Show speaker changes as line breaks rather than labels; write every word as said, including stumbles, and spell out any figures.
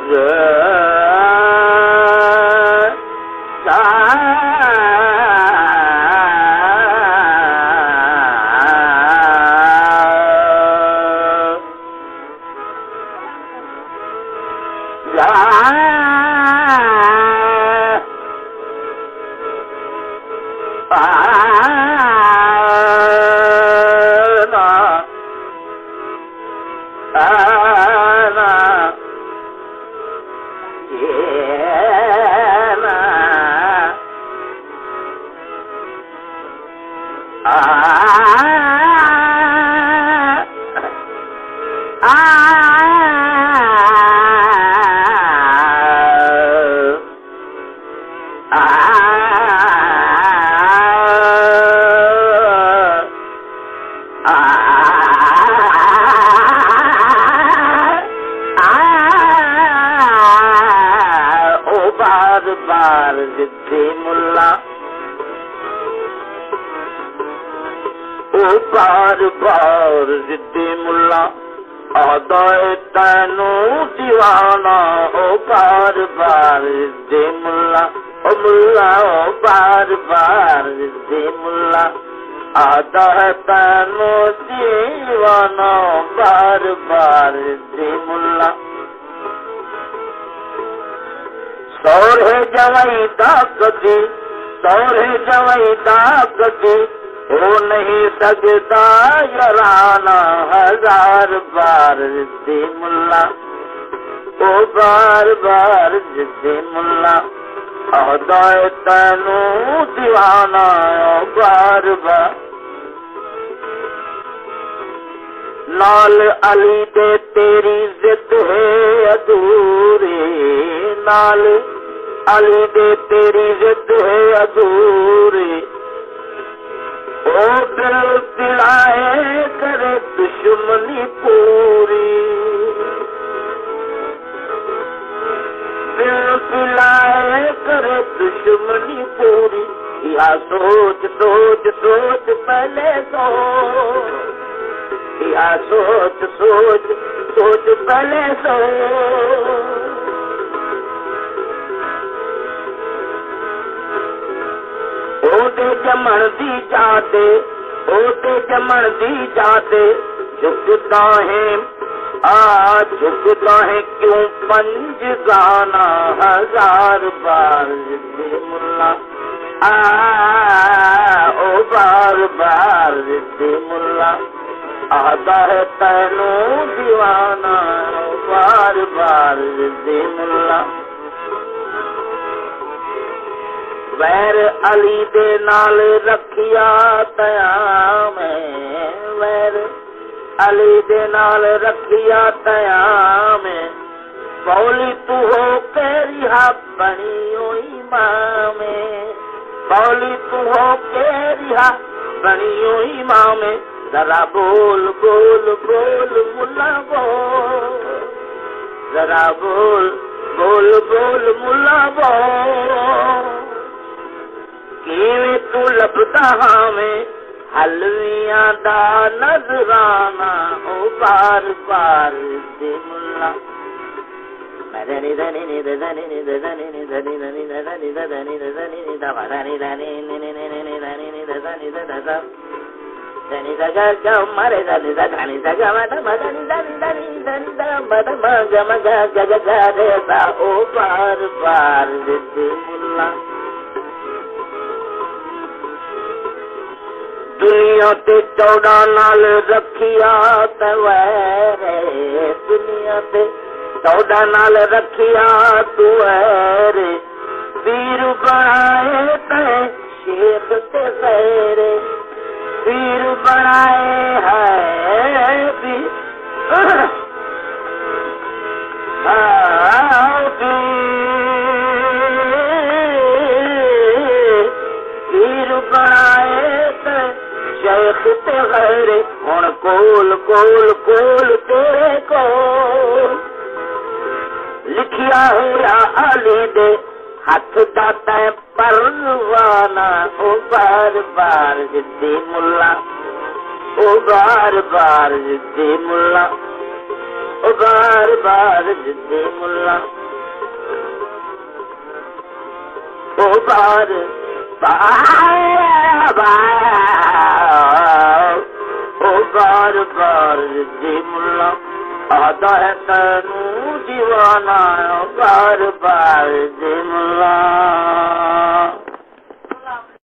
नाल अली दे तेरी जिद है अधूरी, नाल अली दे तेरी जिद है अधूरी। ओ दिल दिलाए करे दुश्मनी पूरी, दिल दिलाए करे दुश्मनी पूरी। या सोच सोच सोच पहले सोच, या सोच सोच सोच पहले सोच। ओदे जमण दी जाते, ओदे जमण दी जाते झुकता है आ झुकता है क्यों पंज गाना हजार बार जिद्दी मुल्ला आ ओ बार बार जिद्दी मुल्ला आता है तैनू दीवाना बार बार जिद्दी मुल्ला। वैर अली दे नाल रखिया तया में, वैर अली दे नाल रखिया तया में। बौली तू हो के रिहा बनी ओ इमाम में, बौली तू हो के रिहा बनी ओ इमाम में। जरा बोल बोल बोल मुल्ला बोल, जरा बोल बोल बोल मुल्ला बोल। किवें तू लभदा हमें हलवियां दा नजराना ओ बार बार दे मुल्ला। मदनी धनी नि धनी नि धनी नि धनी धनी धनी धनी धनी नि धनी धनी नि नि नि नि धनी नि धनी धनी धनी धगा ग मरे धनी धनी धगा मद मदनी धनी धनी धनी ध मद मग मग ग ग ग रे सा ओ बार बार दे मुल्ला। दुनिया ते चौड़ा नाल रखिया तवैरे, दुनिया ते चौड़ा नाल रखिया तुवैरे। वीर बनाए तै शेख ते खैरे, वीर बनाए है वीर वीर बनाए तै शेख ते खैरे। हुण कोल कोल कोल तेरे कोल लिखिया होया अली दे हथ दा तै परवाना ओ बार बार जिद्दी मुल्ला, ओ बार बार जिद्दी मुल्ला, ओ बार बार जिद्दी मुल्ला ओ बार बार बार ओ बार बार जिद्दी मुल्ला आता है तैनू दीवाना ओ बार बार जिद्दी मुल्ला